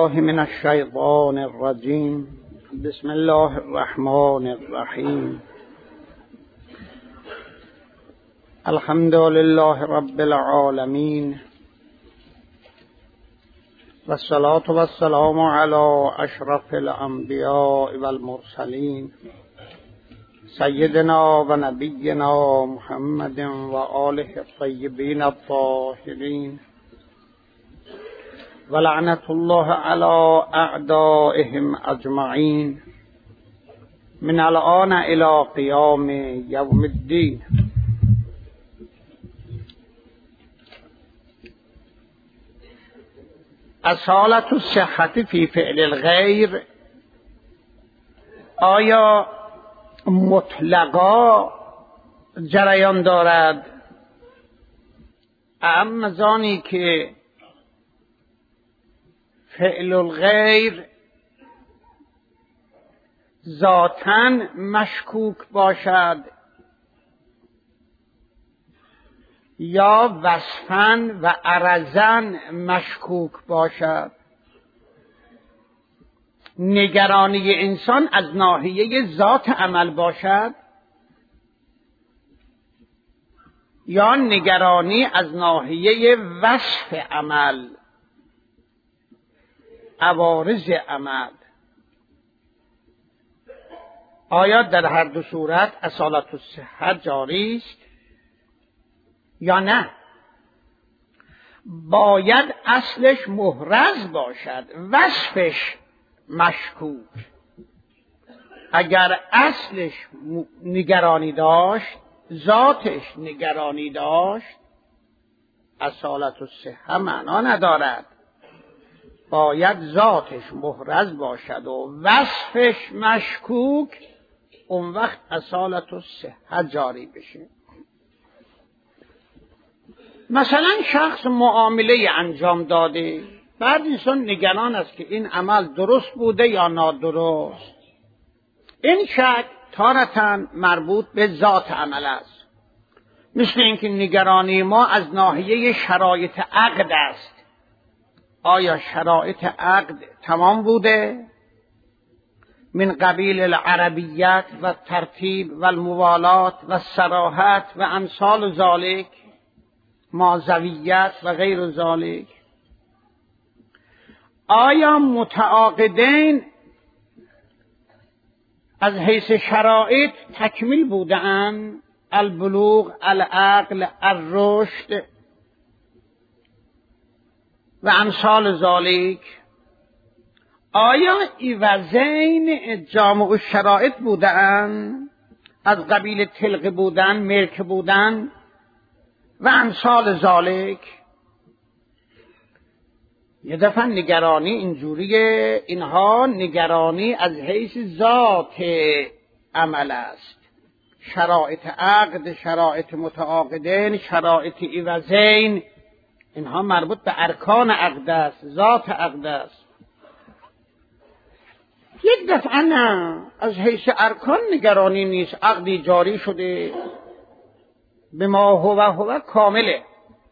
من الشیطان الرجیم. بسم الله الرحمن الرحیم. الحمد لله رب العالمین والصلاة والسلام علی اشرف الانبیاء والمرسلین سیدنا و نبینا محمد و آله الطیبین الطاهرین و لعنت الله علی اعدائهم اجمعین من الآن الی قیام یوم الدین. اصالت الصحة فی فعل الغیر، آیا مطلقا جریان دارد اما زانی که فعل الغیر ذاتاً مشکوک باشد یا وصفاً و عرضاً مشکوک باشد؟ نگرانی انسان از ناحیه ذات عمل باشد یا نگرانی از ناحیه وصف عمل، عوارض عمل؟ آیا در هر دو صورت اصالت الصحة جاری است یا نه؟ باید اصلش محرز باشد، وصفش مشکوک. اگر اصلش نگرانی داشت، ذاتش نگرانی داشت، اصالت الصحة معنا ندارد. باید ذاتش محرز باشد و وصفش مشکوک، اون وقت اصالت الصحة جاری بشه. مثلا شخص معامله انجام داده، بعد انسان نگران است که این عمل درست بوده یا نادرست. این شک تارتاً مربوط به ذات عمل است، مثل اینکه نگرانی ما از ناحیه شرایط عقد است. آیا شرایط عقد تمام بوده؟ من قبیل العربیت و ترتیب و الموالات و صراحت و امثال ذالک، مازویت و غیر ذالک. آیا متعاقدین از حیث شرایط تکمیل بودند؟ البلوغ، العقل، الرشد و امثال ذالک. آیا ایوزین جامع الشرایط بودند؟ از قبیل طلق بودن، ملک بودن و امثال ذالک. یه دفعه نگرانی اینجوریه، اینها نگرانی از حیث ذات عمل است. شرایط عقد، شرایط متعاقدین، شرایط ایوزین، اینها مربوط به ارکان عقد است، ذات عقد است. یک دفعه نه، از حیث ارکان نگرانی نیست، عقدی جاری شده به ما هو کامله.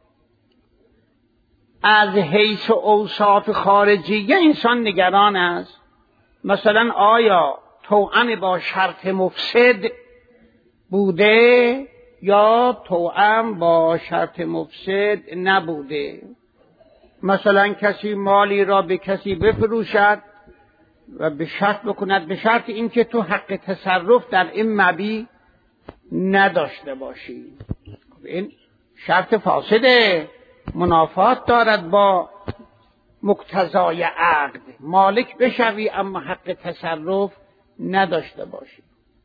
از حیث اوصاف خارجیه انسان نگران است. مثلا آیا توأم با شرط مفسد بوده یا توأم با شرط مفسد نبوده؟ مثلا کسی مالی را به کسی بفروشد و به شرط بکند، به شرط اینکه تو حق تصرف در این مبیع نداشته باشی. این شرط فاسده، منافات دارد با مقتضای عقد. مالک بشوی اما حق تصرف نداشته باشی.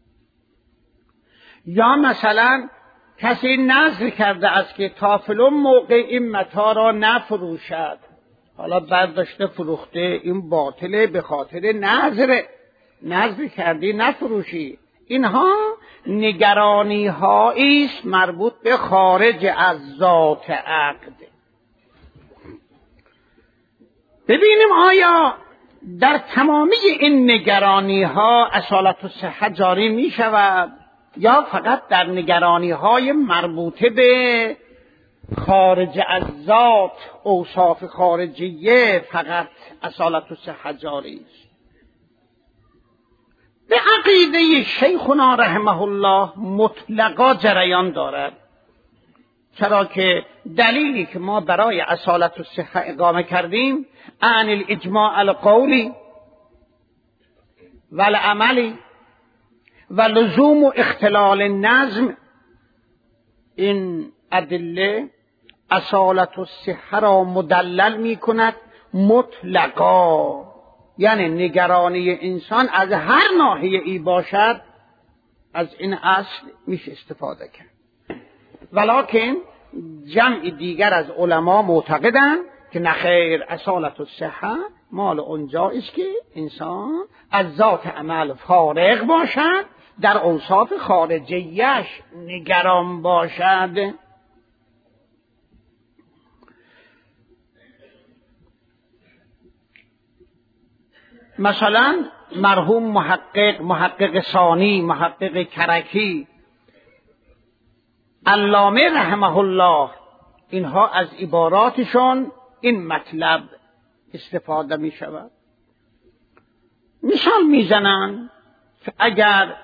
یا مثلا کسی نذر کرده است که تا فلان موقع این متاع را نفروشد، حالا برداشته فروخته، این باطله به خاطر نذر کردی نفروشی. اینها نگرانی هایی است مربوط به خارج از ذات عقد. ببینیم آیا در تمامی این نگرانی ها اصالت الصحة جاری می شود یا فقط در نگرانی های مربوطه به خارج از ذات اوصاف خارجیه فقط اصالت الصحه جاری است. به عقیده شیخنا رحمه الله مطلقا جریان دارد، چرا که دلیلی که ما برای اصالت الصحه اقامه کردیم عن الاجماع القولی و العملی و لزوم و اختلال النظم، این ادله اصالت الصحه را مدلل می کند مطلقا، یعنی نگرانی انسان از هر ناحیه ای باشد از این اصل میشه استفاده کرد. ولکن جمع دیگر از علما معتقدند که نخیر، اصالت الصحه مال اونجا است که انسان از ذات عمل فارغ باشد، در اوصاف خارجیش نگران باشد. مثلا مرحوم محقق ثانی، محقق کرکی، علامه رحمه الله، اینها از عباراتشون این مطلب استفاده می شود. مثال می زنن که اگر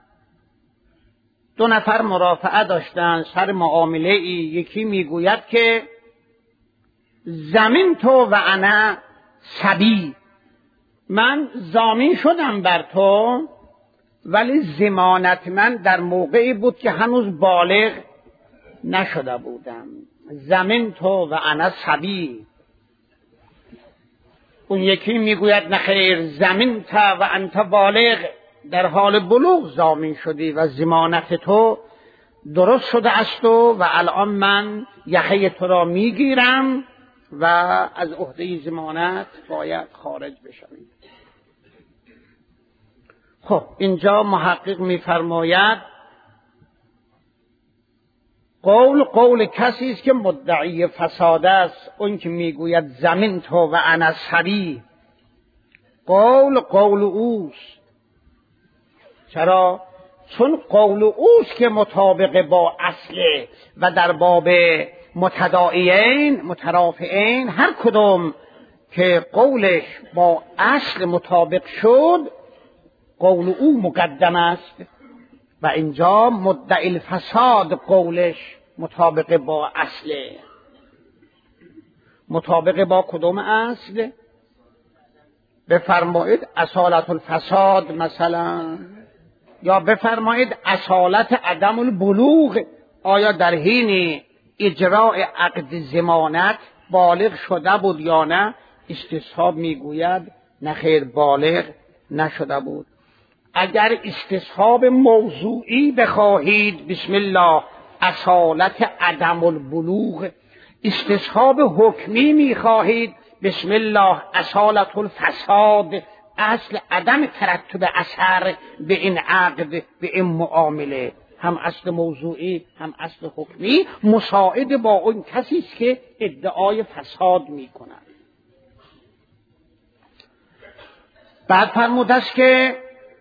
دو نفر مرافعه داشتن سر معامله ای، یکی می گوید که زمین تو و انا صبی، من ضامن شدم بر تو ولی ضمانت من در موقعی بود که هنوز بالغ نشده بودم. زمین تو و انا صبی. اون یکی میگوید نخیر، زمین تا و انت بالغ، در حال بلوغ ضامن شدی و ضمانت تو درست شده است و الان من یخه تو را میگیرم و از عهده ضمانت باید خارج بشم. خب اینجا محقق میفرماید قول کسی است که مدعی فساد است، اون که میگوید زمین تو و انا صبی، قول اوست. چرا؟ چون قول اوست که مطابق با اصله و در باب متداعیین مترافعین هر کدوم که قولش با اصل مطابق شد قول او مقدم است و اینجا مدعی الفساد قولش مطابق با اصله. مطابق با کدوم اصل؟ بفرمایید اصالت الفساد مثلا، یا بفرمایید اصالت عدم البلوغ، آیا در حین اجراء عقد ضمانت بالغ شده بود یا نه؟ استصحاب میگوید نخیر، بالغ نشده بود. اگر استصحاب موضوعی بخواهید بسم الله اصالت عدم البلوغ، استصحاب حکمی میخواهید بسم الله اصالت الفساد، اصل عدم ترتب اثر به این عقد به این معامله، هم اصل موضوعی هم اصل حکمی مساعد با اون کسی است که ادعای فساد میکند. بعد فرموده است که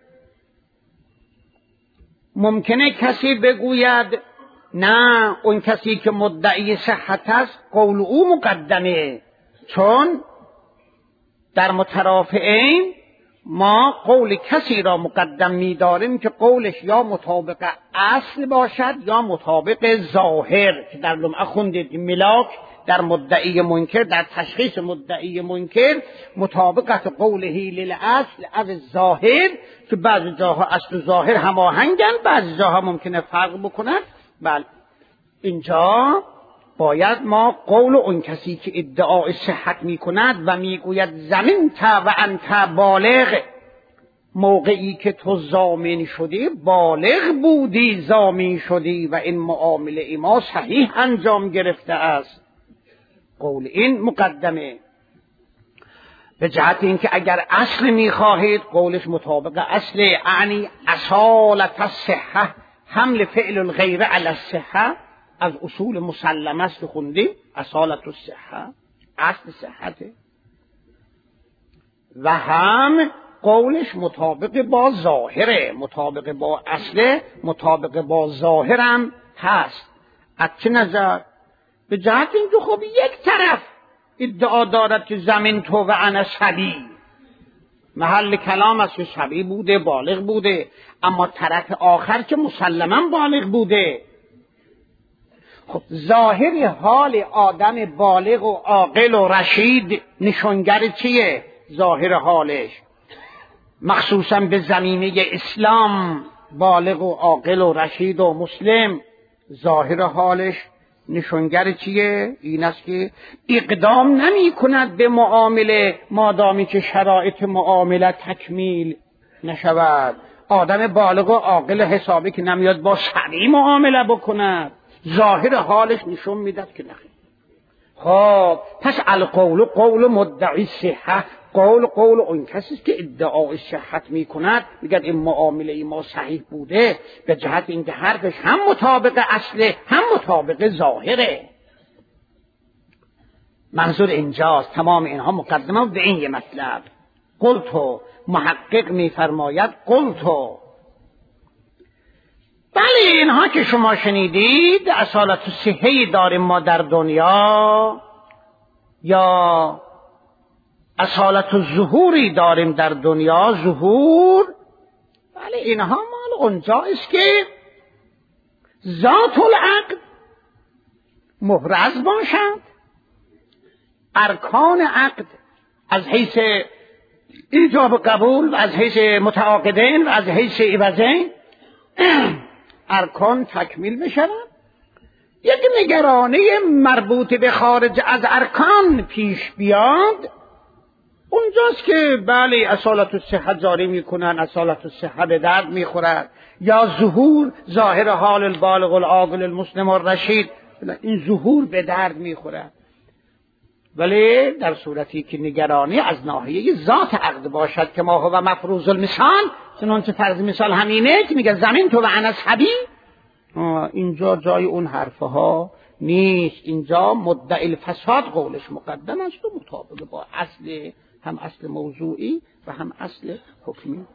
ممکنه کسی بگوید نه، اون کسی که مدعی صحت است قول او مقدمه، چون در مترافعین ما قول کسی را مقدم می‌داریم که قولش یا مطابق اصل باشد یا مطابق ظاهر، که در لمعه خوندید ملاک در مدعی منکر، در تشخیص مدعی منکر مطابقت قوله للاصل از ظاهر، که بعضی جاها اصل و ظاهر هماهنگن، بعضی جاها ممکنه فرق بکنند. بله، اینجا باید ما قول اون کسی که ادعای صحت میکند و میگوید زمین تا و انت بالغ، موقعی که تو ضامن شدی بالغ بودی، ضامن شدی و این معامله ما صحیح انجام گرفته است، قول این مقدمه. به جهت اینکه اگر اصل میخواهید قولش مطابق اصل، یعنی اصالت الصحه، حمل فعل الغیر علی الصحه، از اصول مسلمه است خوندیم، اصالت الصحه اصل صحته، و هم قولش مطابق با ظاهره، مطابق با اصله، مطابق با ظاهرم هست. از چه نظر؟ به جهت اینکه خب یک طرف ادعا دارد که زمین تو و انا صبی، محل کلام است که صبی بوده، بالغ بوده، اما طرف آخر که مسلما بالغ بوده. خب ظاهر حال آدم بالغ و عاقل و رشید نشانگر چیه؟ ظاهر حالش مخصوصا به زمینه اسلام بالغ و عاقل و رشید و مسلم، ظاهر حالش نشانگر چیه؟ این است که اقدام نمی کند به معامله مادامی که شرایط معامله تکمیل نشود. آدم بالغ و عاقل حسابی که نمیاد با صبی معامله بکند، ظاهر حالش نشون میداد که نخیر. خب پس القول قول مدعی صحت، قول اون کسی که ادعای صحت میکند، میگه این معامله ما صحیح بوده به جهت اینکه حرفش هم مطابق اصله هم مطابق ظاهره. منظور اینجاست. تمام اینها مقدمه به این یه مطلب. قلتو، محقق میفرماید قلتو، بله اینها که شما شنیدید اصالت صحیحی داریم ما در دنیا یا اصالت ظهوری داریم در دنیا، ظهور، بله اینها مال اونجاست که ذات العقد محرز باشند، ارکان عقد از حیث ایجاب و قبول و از حیث متعاقدین و از حیث عوضین ارکان تکمیل بشن. یک نگرانی مربوط به خارج از ارکان پیش بیاد، اونجاست که بله اصالت الصحت جاری میکنن، اصالت الصحت به درد میخورد، یا ظهور ظاهر حال البالغ العاقل المسلم الرشید، این ظهور به درد میخورد. ولی در صورتی که نگرانی از ناحیه ذات عقد باشد که ما هو مفروض المثال، چنانچه فرض مثال همینه که میگه زمین تو و انا صبی، اینجا جای اون حرفها نیست. اینجا مدعی الفساد قولش مقدم است و مطابق با اصل، هم اصل موضوعی و هم اصل حکمی.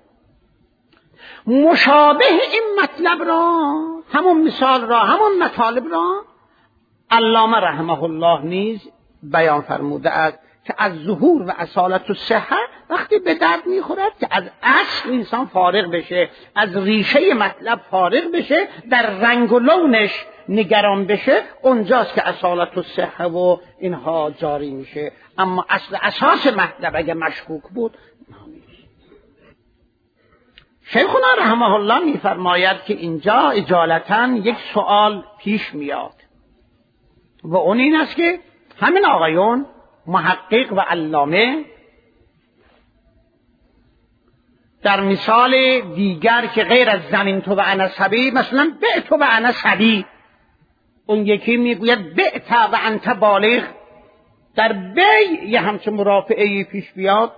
مشابه این مطلب را، همون مثال را، همون مطالب را علامه رحمه الله نیز بیان فرموده است که از ظهور و اصالت الصحه وقتی به درد میخورد که از اصل انسان فارغ بشه، از ریشه مطلب فارغ بشه، در رنگ و لونش نگران بشه، اونجاست که اصالت الصحه و اینها جاری میشه. اما اصل اساس مطلب اگه مشکوک بود شیخنا رحمه الله میفرماید که اینجا اجالتا یک سوال پیش میاد و اون این است که همین آقایون محقق و علامه در مثال دیگر که غیر از زمین تو و انا صبی، مثلا بعت و انا صبی، اون یکی میگوید بعت و انت بالغ، در بی یه همچه مرافعه پیش بیاد،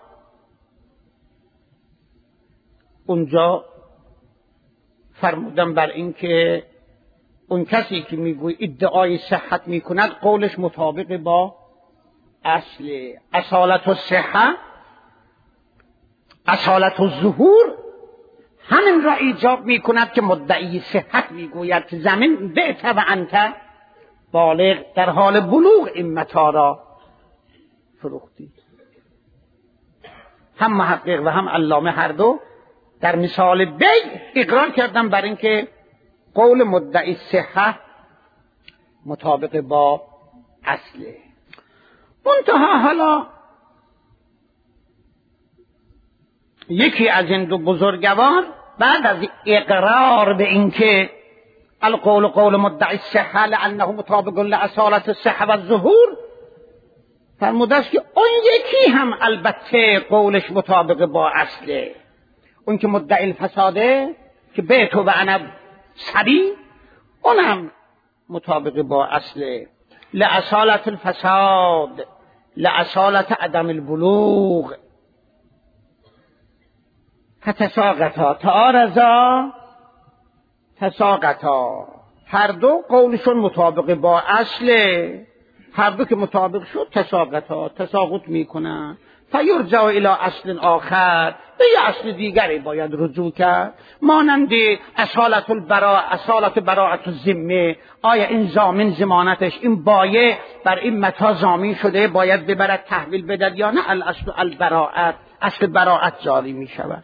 اونجا فرمودم بر این که اون کسی که میگوی ادعای صحت میکند قولش مطابق با اصل اصالت الصحه، اصالت الظهور، همین را ایجاب میکند که مدعی صحت میگوید که زمین بعت و انت بالغ، در حال بلوغ این متاع را فروختی. هم محقق و هم علامه هر دو در مثال بی اقرار کردن بر این که قول مدعی صحه مطابق با اصله. منتها حالا یکی از این دو بزرگوار بعد از اقرار به این که القول قول مدعی الصحه لانه مطابق لاصالت الصحه و الظهور، فرموده است که اون یکی هم البته قولش مطابق با اصله، اون که مدعی الفساده که بیت و انا صبی، اونم مطابق با اصله. لاصالت الفساد لاصالت عدم البلوغ فتساقطا تعارضا تساقطا، هر دو قولشون مطابق با اصله، هر دو که مطابق شد تساقطا، تساقط میکنن. فیرجع الی اصل آخر، به یه اصل دیگری باید رجوع کرد، مانند اصالت براءت الذمه. آیا این ضامن ضمانتش این بایع بر این متاع ضامن شده باید ببرد تحویل بدهد یا نه؟ الاصل البراءت، اصل براءت جاری می شود.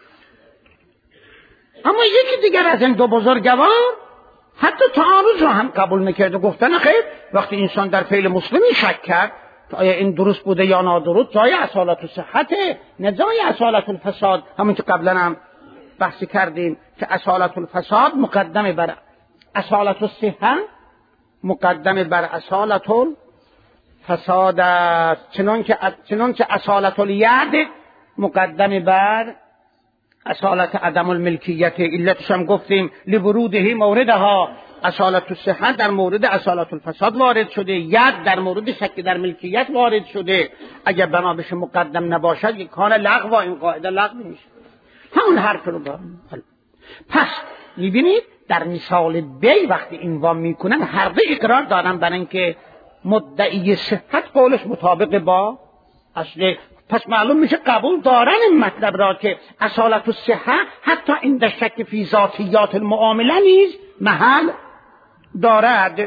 اما یکی دیگر از این دو بزرگوار حتی تعارض را هم قبول نکرد و گفتن خیر وقتی انسان در فعل مسلمی شک کرد آیا این درست بوده یا نادرست، جای اصالت الصحته نه جای اصالت الفساد. همون که قبلا هم بحث کردیم که اصالت الفساد مقدم بر اصالت الصحه، مقدم بر اصالت الفساد است، چنانکه اصالت الید مقدم بر اصالت عدم الملکیت. علتش هم گفتیم لورودهی موردها، اصالت الصحه در مورد اصالت الفساد وارد شده، ید در مورد شک در ملکیت وارد شده. اگر بنا بشه مقدم نباشد یک کار لغو، این قاعده لغو میشه. همون حرف رو دارم. پس میبینید در مثال بی وقتی اینوام میکنن هر دو اقرار دارن برای اینکه مدعی صحت قولش مطابق با اصل. پس معلوم میشه قبول دارن این مطلب را که اصالت الصحه حتی این در شک فی ذاتیات المعامله نیز محل دارد.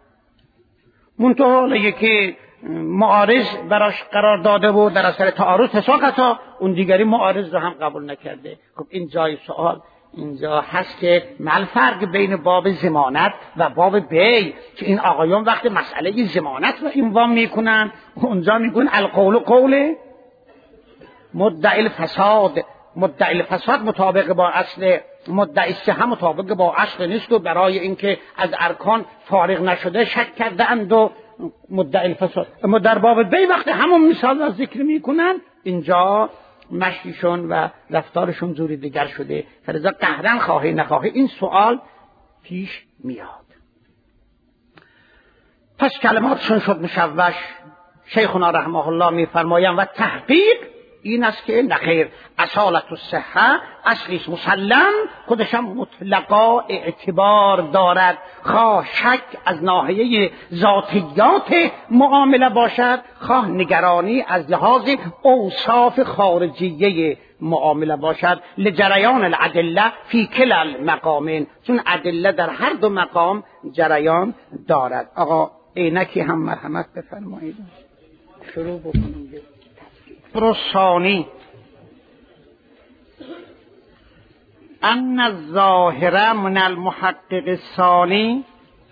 منتها یکی معارض براش قرار داده بود در اثر تعارض تساقطا، اون دیگری معارض را هم قبول نکرده. خب این جای سوال اینجا هست که مال فرق بین باب ضمانت و باب بی، که این آقایون وقت مسئله ضمانت رو اینوام میکنن اونجا میگن القول قول مدعی الفساد. مدعی الفساد مطابق با اصل، مدعی الصحه مطابق با اصل نیست و برای اینکه از ارکان فارغ نشده شک کرده اند و مدعی الفساد. اما در باب بی وقت همون مثال را ذکر میکنن اینجا مشیشون و رفتارشون جوری دیگر شده، فلذا قهرن خواهی نخواهی این سوال پیش میاد. پس کلماتشون شد مشوش. شیخنا رحمه الله میفرمایند و تحقیق این است که نخیر اصالت الصحه اصلیش مسلم خودشم مطلقا اعتبار دارد، خواه شک از ناحیه ذاتیات معامله باشد، خواه نگرانی از لحاظ اوصاف خارجیه معامله باشد. لجریان الادله فی کلا المقامین، چون ادله در هر دو مقام جریان دارد. آقا عینکی هم مرحمت بفرمایید شروع بکنیم. ثانی ان الظاهر من المحقق الثانی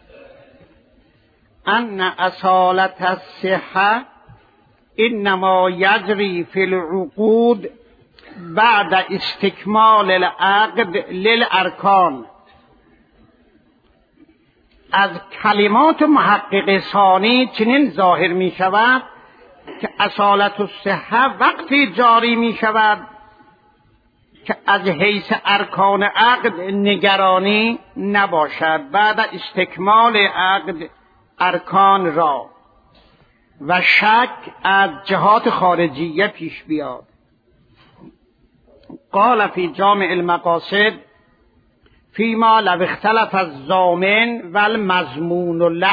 ان اصالت الصحه انما یجری فی العقود بعد استکمال العقد للارکان. از کلمات محقق ثانی چنین ظاهر می شود که اصالت الصحه وقتی جاری می شود که از حیث ارکان عقد نگرانی نباشد، بعد استکمال عقد ارکان را و شک از جهات خارجیه پیش بیاد. قال فی جامع المقاصد فیما لو اختلف الضامن والمضمون له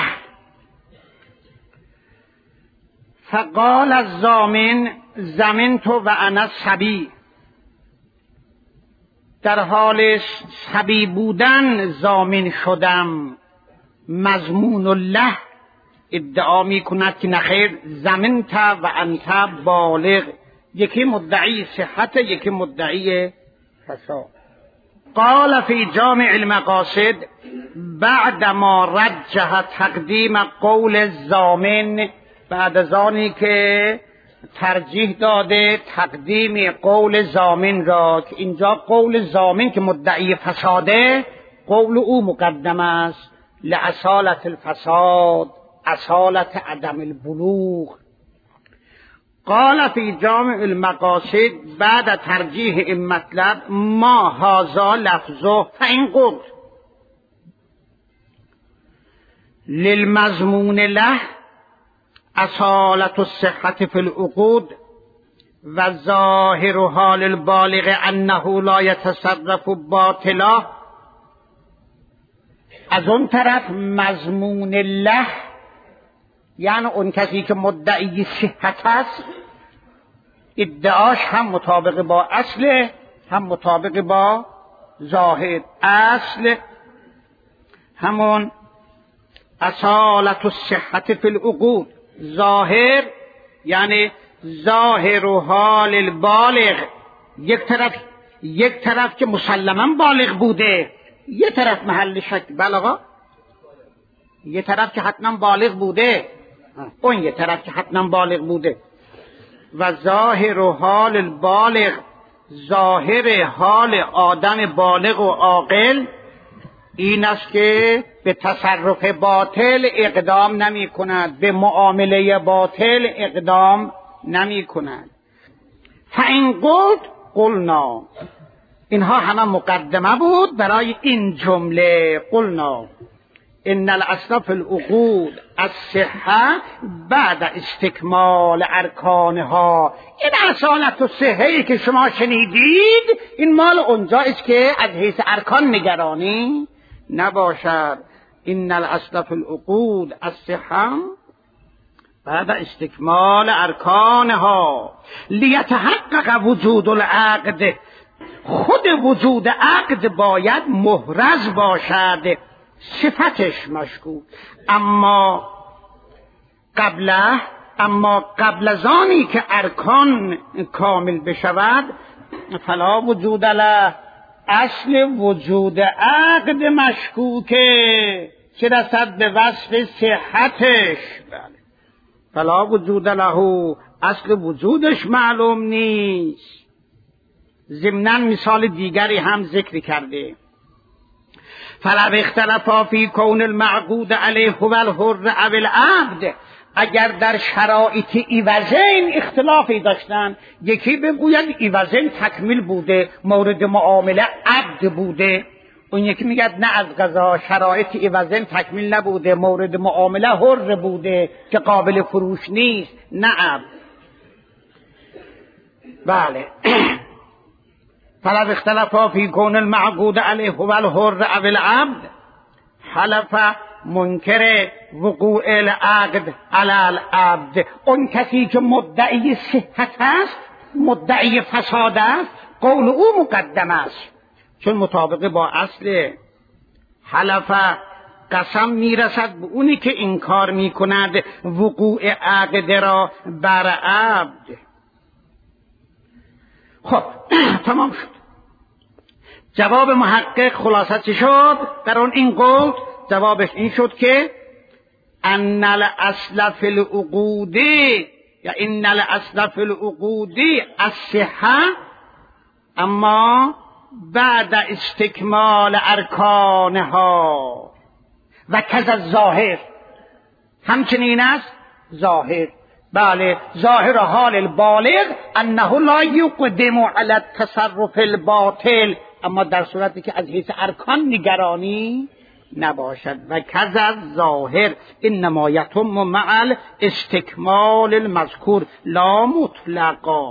فقال الضامن ضمنت و انا صبی، در حال صبی بودن ضامن شدم. مضمون له ادعا می کند که نخیر ضمنت و انت بالغ، یکی مدعی صحت یکی مدعی فساد. قال فی جامع المقاصد بعدما رجح تقدیم قول الضامن، بعد از آنی که ترجیح داده تقدیم قول ضامن را، که اینجا قول ضامن که مدعی فساده قول او مقدم است. لاصالت الفساد اصالت عدم البلوغ. قال فی جامع المقاصد بعد ترجیح این مطلب ما هذا لفظه فإن قلت للمضمون له اصالت الصحة فی العقود و ظاهر حال البالغ انه لا يتصرف باطلا. از اون طرف مضمون له یعنی اون کسی که مدعی صحت است ادعاش هم مطابق با اصل هم مطابق با ظاهر. اصل همون اصالت الصحت فی العقود، ظاهر یعنی ظاهر و حال البالغ، یک طرف که مسلما بالغ بوده، یک طرف محل شک بلغا، یک طرف که حتما بالغ بوده، اون یک طرف که حتما بالغ بوده. و ظاهر و حال البالغ، ظاهر حال آدم بالغ و عاقل این است که به تصرف باطل اقدام نمی کند، به معامله باطل اقدام نمی کند. فإن قلت قلنا، اینها همه مقدمه بود برای این جمله. قلنا ان الاصل فی العقود الصحه بعد استکمال ارکانها. این اصالت و صحه‌ای که شما شنیدید این مال اونجا است که از حیث ارکان نگرانی نباشد. ان الاصل فی العقود الصحه بعد استکمال ارکانها لیتحقق وجود العقد. خود وجود عقد باید محرز باشد، صفتش مشکوک. اما قبل از آنی که ارکان کامل بشود فلا وجود له. اصل وجود عقد مشکوکه چه رسد به وصف صحتش. فلا وجود له، اصل وجودش معلوم نیست. ضمناً مثال دیگری هم ذکر کرده. فلو اختلفا فی کون المعقود علیه هو الحر او العبد. اگر در شرایط ایوزین اختلافی داشتن، یکی بگوید ایوزین تکمیل بوده، مورد معامله عبد بوده، اون یکی میگه نه، از قضا شرایط ایوزین تکمیل نبوده، مورد معامله حر بوده که قابل فروش نیست، نه عبد. بله. فلو اختلفا فی کون المعقود علیه هو الحر او العبد حلف منکر وقوع العقد علی العبد. اون کسی که مدعی صحت است، مدعی فساد است، قول او مقدم است، چون مطابق با اصل. حلف قسم میرسد به اونی که انکار میکند وقوع عقد را بر عبد. خب تمام شد. جواب محقق خلاصه چی شد در اون این قول؟ جوابش این شد که ان الاصل فی العقود یا ان الاصل فی العقود الصحه اما بعد استکمال ارکانها و کذا الظاهر. همچنین است ظاهر. بله، ظاهر حال البالغ انه لا یقدم علی التصرف الباطل، اما در صورتی که از حیث ارکان نگرانی نباشد. و کذا ظاهر انما یتم مع استکمال المذکور لا مطلقا.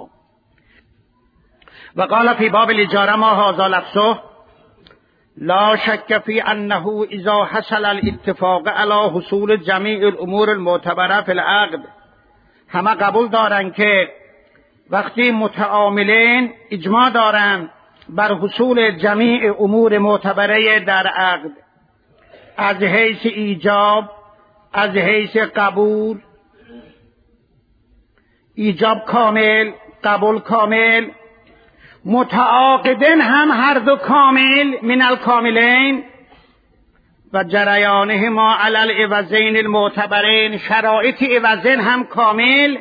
و قال فی باب الاجاره ما هذا لفظه لا شک فی انه اذا حصل الاتفاق علی حصول جمیع الامور المعتبره فی العقد. همه قبول دارن که وقتی متعاملین اجماع دارن بر حصول جمیع امور معتبره در عقد، از حیث ایجاب، از حیث قبول، ایجاب کامل، قبول کامل، متعاقدین هم هر دو کامل من الکاملین و جریانهما علی العوضین المعتبرین، شرایط عوضین هم کامل.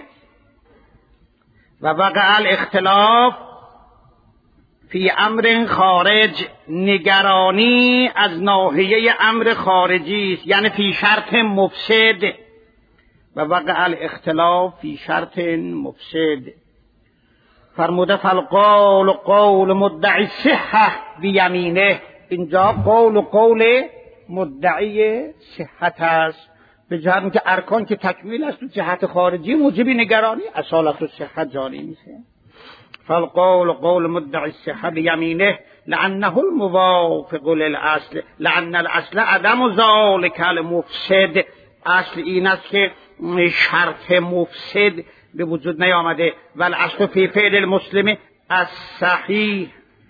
و وقع الاختلاف فی امر خارج، نگرانی از ناحیه امر خارجی است، یعنی فی شرط مفسد. و وقع الاختلاف فی شرط مفسد. فرموده فالقول قول مدعی صحه بیمینه. اینجا قول مدعی صحت است، به جهت که ارکان که تکمیل است تو جهت خارجی موجب نگرانی اصالت و صحت جاری میشه. فالقول قول مدعی الصحه بیمینه لانه الموافق للاصل لان الاصل عدم ذلك المفسد. اصل این است که شرط مفسد به وجود نیامده. والاصل فی فعل المسلم الصحیح.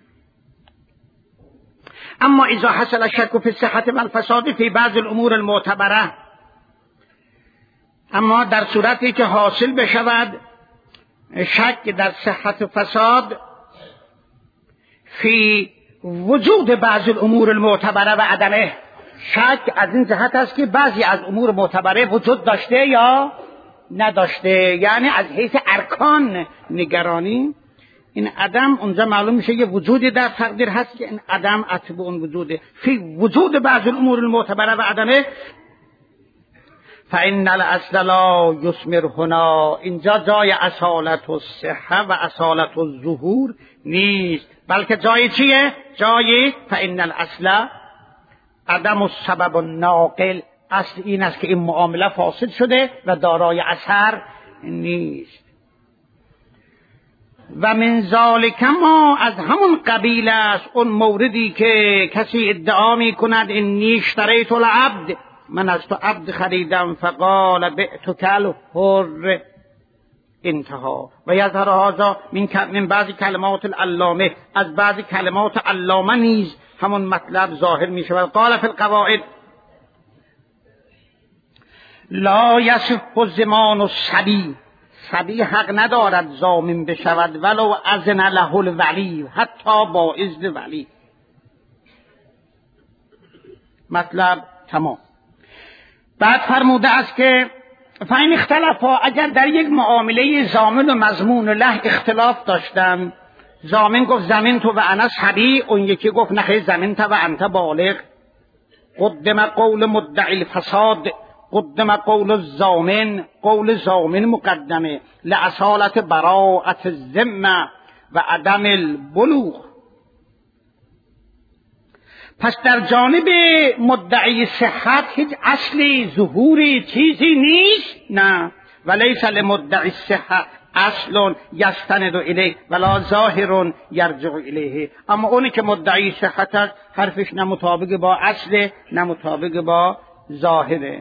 اما اذا حصل الشک فی الصحة والفساد فی بعض الامور المعتبره، اما در صورتی که حاصل بشود شک در صحت و فساد فی وجود بعض الامور المعتبره و عدمه، شک از این جهت است که بعضی از امور معتبره وجود داشته یا نداشته، یعنی از حیث ارکان نگرانی این عدم اونجا معلوم میشه یه وجودی در تقدیر هست که این عدم اتبع اون وجوده. فی وجود بعض الامور المعتبره و عدمه فإن الاصل لا یثمر هنا، اینجا جای اصالت الصحه و اصالت الظهور نیست، بلکه جای چیه؟ جای فإن الاصل عدم السبب الناقل، اصل این است که این معامله فاسد شده و دارای اثر نیست. و من ذالک ما، از همون قبیل است اون موردی که کسی ادعا می کند انی اشتریت العبد، من از تو عبد خریدم، فقال بعتک الحر، انتها. و یظهر هذا من بعضی کلمات العلامه، از بعضی کلمات علامه نیز همون مطلب ظاهر می شود. قال فی القواعد لا یصح ضمان الصبی، صبی حق ندارد ضامن بشود ولو اذن له الولی، حتی با اذن ولی. مطلب تمام. بعد فرموده است که فاین اختلافا، اگر در یک معامله ضامن و مضمون له اختلاف داشتن، ضامن گفت زمین تو و انا صبی، اون یکی گفت نخیر زمین تو و انت بالغ، قدم قول مدعی الفساد قدم قول الضامن، قول ضامن مقدمه لاصالت براءت الذمه و عدم البلوغ. پس در جانب مدعی صحت هیچ اصلی ظهوری چیزی نیست، نه، ولیس لمدعی صحت اصل یستند الیه ولا ظاهر یرجع الیه. اما اونی که مدعی صحت است حرفش نه مطابق با اصل نه مطابق با ظاهره.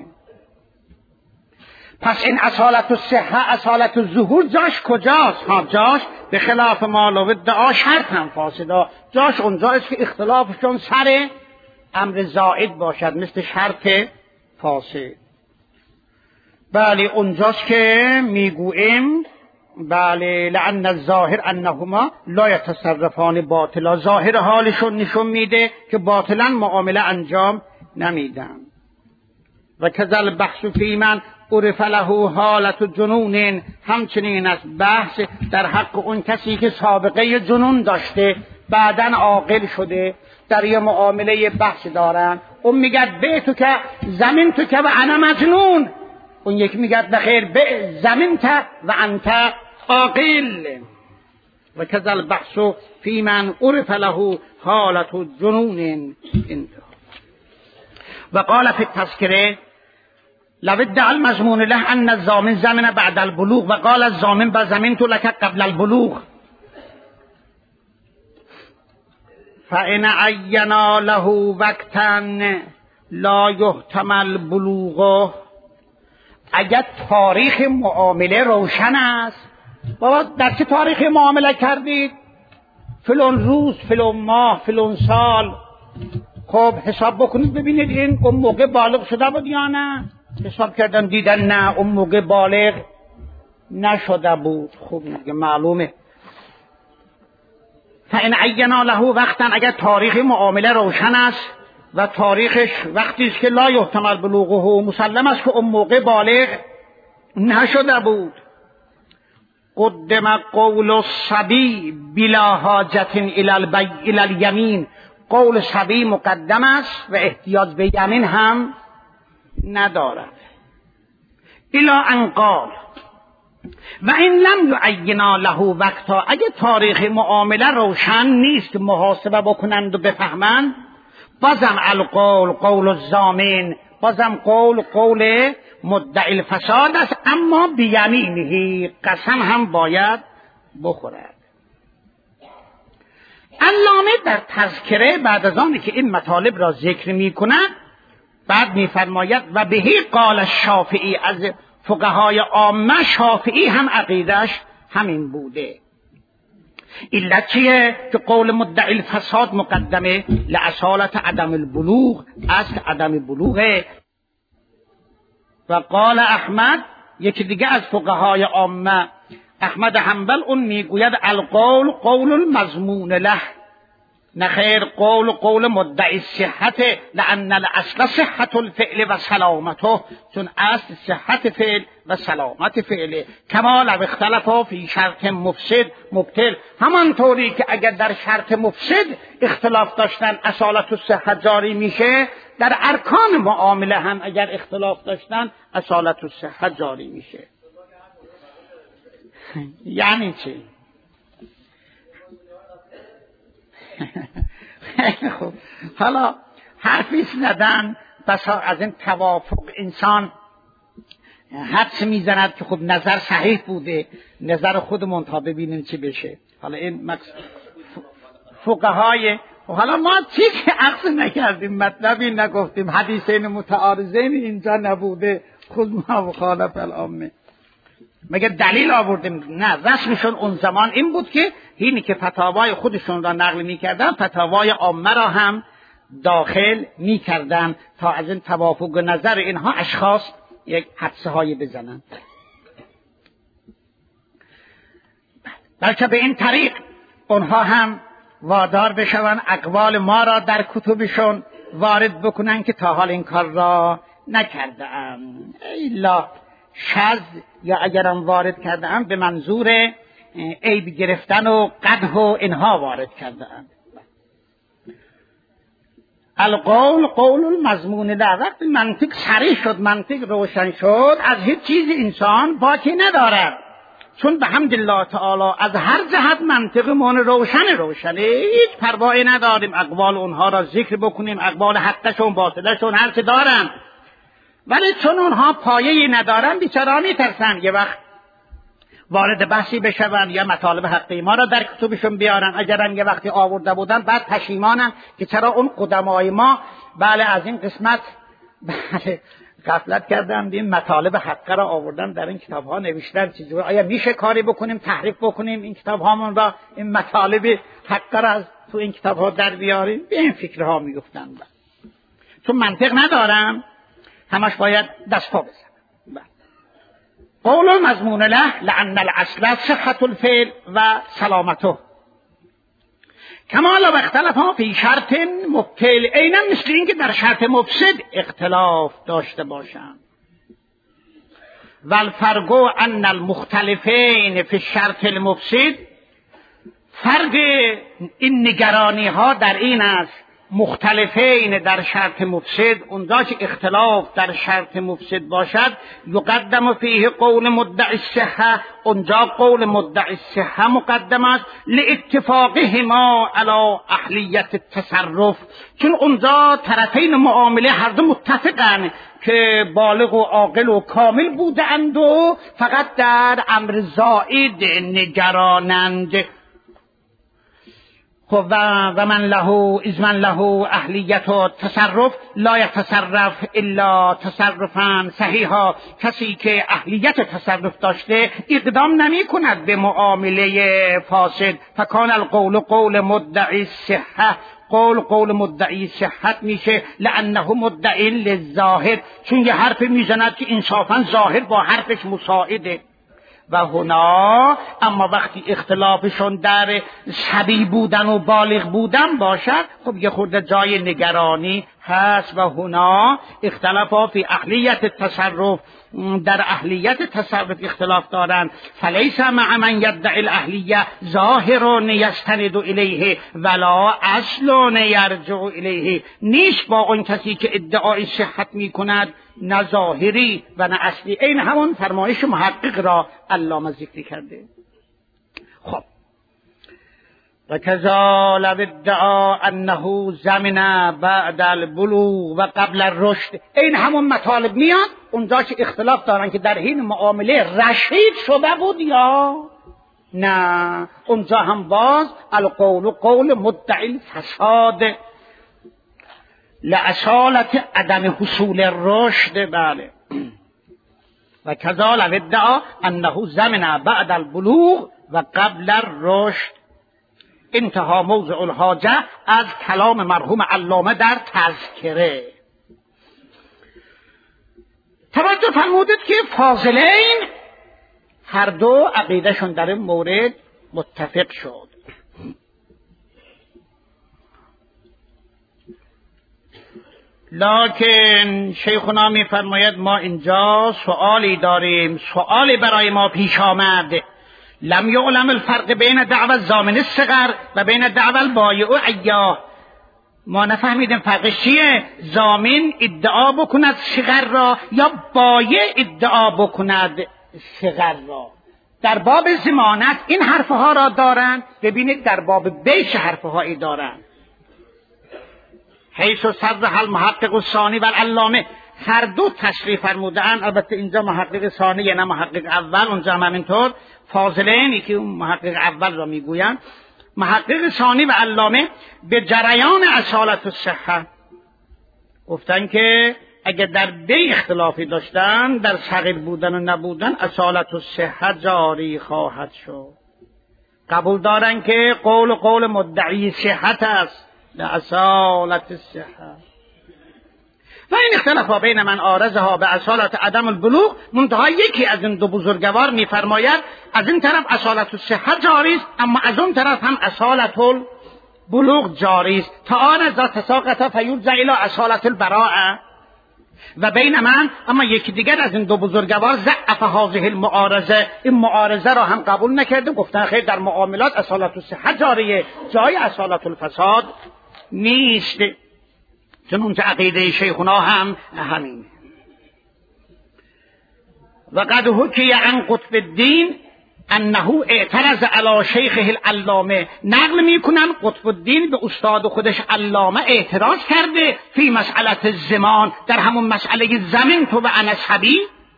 پس این اصالت الصحه اصالت الظهور جاش کجاست؟ جاش به خلاف ما لو ادعا شرط هم فاسدا، جاش اونجاست که اختلافشون سر امر زائد باشد مثل شرط فاسد. بله اونجاست که میگوییم بله لأن الظاهر انهما لا يتصرفان باطلا، ظاهر حالشون نشون میده که باطلا معامله انجام نمیدن. و کذل بحث فی من عرف له حالت جنون، همچنین است بحث در حق اون کسی که سابقه جنون داشته بعدن عاقل شده، در یه معامله بحث دارن، اون میگد به تو که زمین تو که و انا مجنون، اون یک میگد بخیر به زمین تا و انت عاقل. و کذل بحث فی من عرف له حالت جنون. و قال فی التذکره لو ادعى المضمون له ان الضامن زمن بعد البلوغ و قال الضامن بزمنت لك قبل البلوغ فإن عینا له وقتا لا یحتمل بلوغه. اگر تاریخ معامله روشن است، بابا در چه تاریخی معامله کردید؟ فلان روز، فلان ماه، فلان سال. خب حساب بکنید ببینید این اون موقع بالغ شده بود یا نه. حساب کردن دیدن نه اون موقع بالغ نشده بود. خب معلومه. فإن عینا له وقتا، اگر تاریخ معامله روشن است و تاریخش وقتی است که لا یحتمل بلوغه، مسلم است که اون موقع بالغ نشده بود. قدم قول الصبی بلا حاجت الی الیمین، قول صبی مقدم است و احتیاج به یمین هم ندارد. الی ان قال و این لم یعینا له وقتا، اگه تاریخ معامله روشن نیست محاسبه بکنند و بفهمند، بازم القول قول الضامن، بازم قول مدعی الفساد است، اما بیمینه، قسم هم باید بخورد. علامه در تذکره بعد از آنی که این مطالب را ذکر می کند بعد می فرماید و بهی قال الشافعی، از فقهای عامه شافعی هم عقیدش همین بوده. علت چیه؟ که قول مدعی الفساد مقدمه لاصالت عدم البلوغ، اصل عدم بلوغه. و قال احمد، یکی دیگه از فقهای عامه احمد حنبل، اون میگوید القول قول المضمون له، نخیر قول مدعی صحت، لان الاصل صحت الفعل و سلامته، چون اصل صحت فعل و سلامت فعله. کما لو اختلفا فی شرط مفسد مبطل، همانطوری که اگر در شرط مفسد اختلاف داشتن اصالت و صحت جاری میشه، در ارکان معامله هم اگر اختلاف داشتن اصالت و صحت جاری میشه. یعنی چی؟ خب حالا حرفی زدن، بس از این توافق انسان حدس میزند که خب نظر صحیح بوده، نظر خودمون تا ببینیم چی بشه. حالا این فقهای، حالا ما چیزی عکس نکردیم، مطلبی نگفتیم، حدیثین متعارضین اینجا نبوده، خود ما مخالف العامه مگه دلیل آوردیم؟ نه، رسمشون اون زمان این بود که اینی که فتاوای خودشون را نقل میکردن فتاوای عامه را هم داخل میکردن تا از این توافق نظر اینها اشخاص یک حدسه هایی بزنن. بلکه به این طریق اونها هم وادار بشون اقوال ما را در کتبشون وارد بکنن که تا حال این کار را نکردن، الا شذ یا اگرم وارد کردن به منظور عیب گرفتن و قدح و اینها وارد کردن. القول قول المضمون له، وقتی منطق صریح شد، منطق روشن شد، از هیچ چیز انسان باکی ندارد، چون به حمد الله تعالی از هر جهت منطقمون روشنه، هیچ پروایی نداریم اقوال اونها را ذکر بکنیم، اقوال حقشون باطلشون هر چه دارن، ولی چون اونها پایه‌ای ندارن بیچاره میترسن یه وقت وارد بحثی بشون یا مطالب حقی ما را در کتبشون بیارن. اگرن یه وقتی آورده بودن بعد پشیمانن که چرا اون قدمای ما بله از این قسمت بله غفلت کردن، این مطالب حقه را آوردن در این کتاب ها نوشتن، چیزی آیا میشه کاری بکنیم تحریف بکنیم این کتاب هامون را، این مطالب حقه را از تو این کتاب ها در بیاریم؟ به این فکرها میگفتن چون منطق ندارن، همش باید دست پا بزنن. قول مضمون له لان الاصل صحت الفعل و سلامته، کما لو اختلفا فی شرط مبطل، عینا مثل این که در شرط مفسد اختلاف داشته باشند. والفرق ان المختلفین فی الشرط المفسد، فرق این نگرانی ها در این است مختلفین در شرط مفسد، اونجا که اختلاف در شرط مفسد باشد یقدم فیه قول مدعی الصحه، اونجا قول مدعی الصحه مقدم است لاتفاقهما علی اهلیت التصرف، چون اونجا طرفین معامله هر دو متفقن که بالغ و عاقل و کامل بودند و فقط در امر زائد نگرانند. خب و من له اهلیت و تصرف لا یتصرف الا تصرفا صحیحا، کسی که اهلیت تصرف داشته اقدام نمی کند به معامله فاسد. فکان القول قول مدعی الصحه، قول مدعی صحت میشه لانه مدعی للظاهر، چون یه حرف میزند که انصافا ظاهر با حرفش مساعده. و هنا اما وقتی اختلافشون در صبی بودن و بالغ بودن باشد خب یه خورده جای نگرانی هست. و هنا اختلافا فی اهلیت التصرف، در اهلیت تصرف اختلاف دارند. فلیس مع من یدعی الاهلیه ظاهر یستند الیه ولا اصل یرجع الیه، نیست با اون کسی که ادعای صحت میکند نه ظاهری و نه اصلی. این همون فرمایش محقق را علامه ذکر کرده. خب و کذا لو ادعا انه زمن بعد البلوغ و قبل الرشد، این همون مطالب میاد اونجا که اختلاف دارن که در حین معامله رشید شده بود یا نه، اونجا هم باز القول قول مدعی الفساد لأصالت عدم حصول الرشد. بله و کذالک ادعا انه زمن بعد البلوغ و قبل الرشد. انتها موضع الحاجه از کلام مرحوم علامه در تذکره. توجه فرمودید که فاضلین هر دو عقیدهشون در این مورد متفق شد. لکن شیخنا می‌فرماید ما اینجا سوالی داریم، سوالی برای ما پیش آمد. لم یعلم الفرق بین دعوی الضامن الصغر و بین دعوی البایع ایاه. ما نفهمیدیم فرقش چیه، ضامن ادعا بکند صغر را یا بایع ادعا بکند صغر را. در باب ضمانت این حرفها را دارند، ببینید در باب بیع حرفهایی دارند. حیث صرح المحقق الثانی و العلامه، هر دو تصریح فرمودند. البته اینجا محقق ثانی نه محقق اول، اونجا هم همینطور. فاضلینی که اون محقق اول را میگویند، محقق ثانی و علامه به جریان اصالت الصحه گفتن که اگر در بی اختلافی داشتن در صغیر بودن و نبودن اصالت الصحه جاری خواهد شد. قبول دارن که قول مدعی صحت است اصالت الصحه. و این اختلاف بین من آرزها به اصالت عدم البلوغ، منتها یکی از این دو بزرگوار میفرماید از این طرف اصالت الصحه جاری است، اما از اون طرف هم اصالت البلوغ جاری است. تا آن از تساقط فیرجع الی اصالت البراءه. و بین من، اما یکی دیگر از این دو بزرگوار ضعف هذه المعارضه، این معارضه را هم قبول نکرده، گفتن خیر در معاملات اصالت الصحه جاریه، جای اصالت الفساد نیست. چون اونجا عقیده شیخنا هم همین. و قد حکی عن قطب الدین انه اعترض علی شیخه العلامه، نقل میکنن قطب الدین به استاد خودش علامه اعتراض کرده فی مسئله الزمان، در همون مسئله زمین تو و انصحبی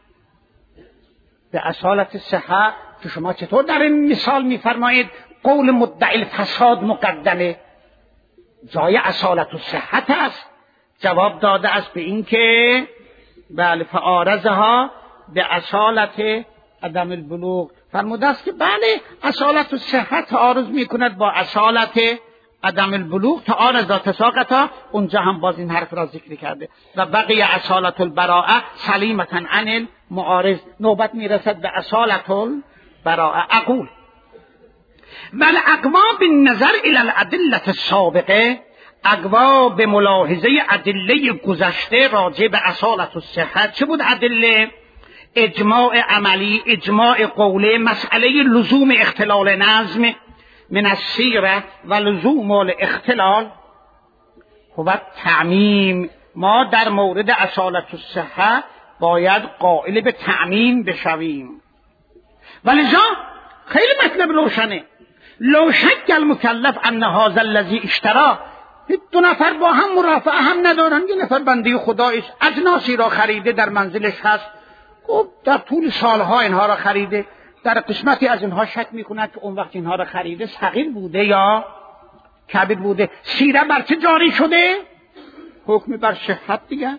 به اصالت الصحه. که شما چطور در این مثال میفرمایید قول مدعی الفساد مقدمه، جای اصالت الصحت است؟ جواب داده است به این که بله فعارضها به اصالت عدم البلوغ. فرموده است که بله اصالت الصحت تعارض میکند با اصالت عدم البلوغ، تعارض تساقطا، اونجا هم باز این حرف را ذکر کرده. و بقیه اصالت البراءه سلیمتا عن المعارض، نوبت میرسد به اصالت البراءه. اقول بل اقوا بالنظر الى الادله السابقه، اقوا به ملاحظه ادله گذشته راجع به اصالت الصحت. چه بود ادله؟ اجماع عملی، اجماع قولی، مسئله لزوم اختلال نظم من السیره و لزوم الاختلال و تعمیم. ما در مورد اصالت الصحه باید قائل به تعمیم بشویم. ولذا خیلی مطلب روشنه، لو شک المکلف ان هذا الذی اشترى، دو نفر با هم مرافعه هم ندارن، یه نفر بنده خدایش اجناسی را خریده در منزلش هست، خب در طول سالها اینها را خریده، در قسمتی از اینها شک میکند که اون وقت اینها را خریده صغیر بوده یا کبیر بوده. سیره بر چه جاری شده؟ حکم بر صحت دیگر.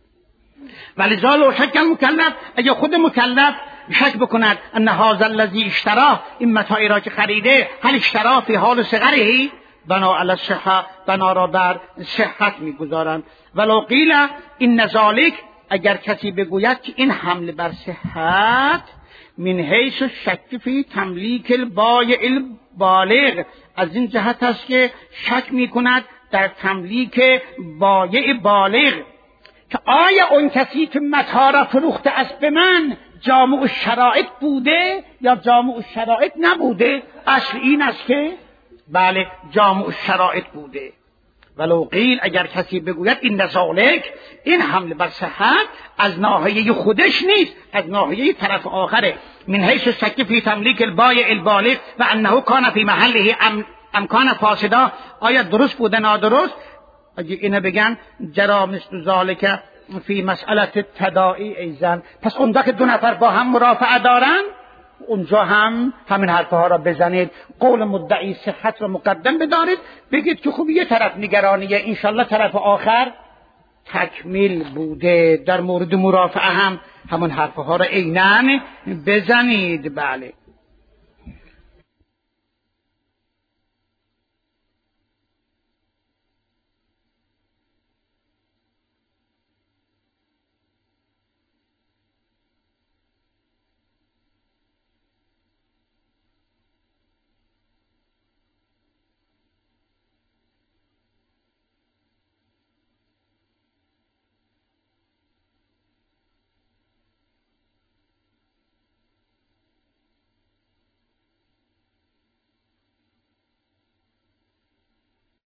ولذا لو شک المکلف، اگه خود مکلف شک بکند ان هذا الذی اشتراه، این متاعی را که خریده، هل اشتراه فی حال صغره، بنا علی الصحه، بنا را بر صحت میگذارند. ولو قیل این ذالک، اگر کسی بگوید که این حمل بر صحت من حیث شک فی تملیک البایع البالغ، از این جهت است که شک میکند در تملیک بایع بالغ، که آیا اون کسی که متاع را فروخته است به من جامع الشرائط بوده یا جامع الشرائط نبوده؟ اصل این است که بله جامع الشرائط بوده. ولو قیل، اگر کسی بگوید این ذالک، این حمل بر صحت از ناحیه خودش نیست، از ناحیه طرف آخره، من حیث شک فی تملیک البایع البالغ و انه کان فی محله امکان فاسدا، آیا درست بوده نادرست؟ اگه اینو بگن جرا مثل ذالک فی مسئله تداعی ایزن، پس اون وقت دو نفر با هم مرافعه دارن، اونجا هم همین حرفها را بزنید، قول مدعی صحت را مقدم بدارید، بگید که خوب یه طرف نگرانیه، انشالله طرف آخر تکمیل بوده. در مورد مرافعه هم همون حرفها را عیناً بزنید. بله.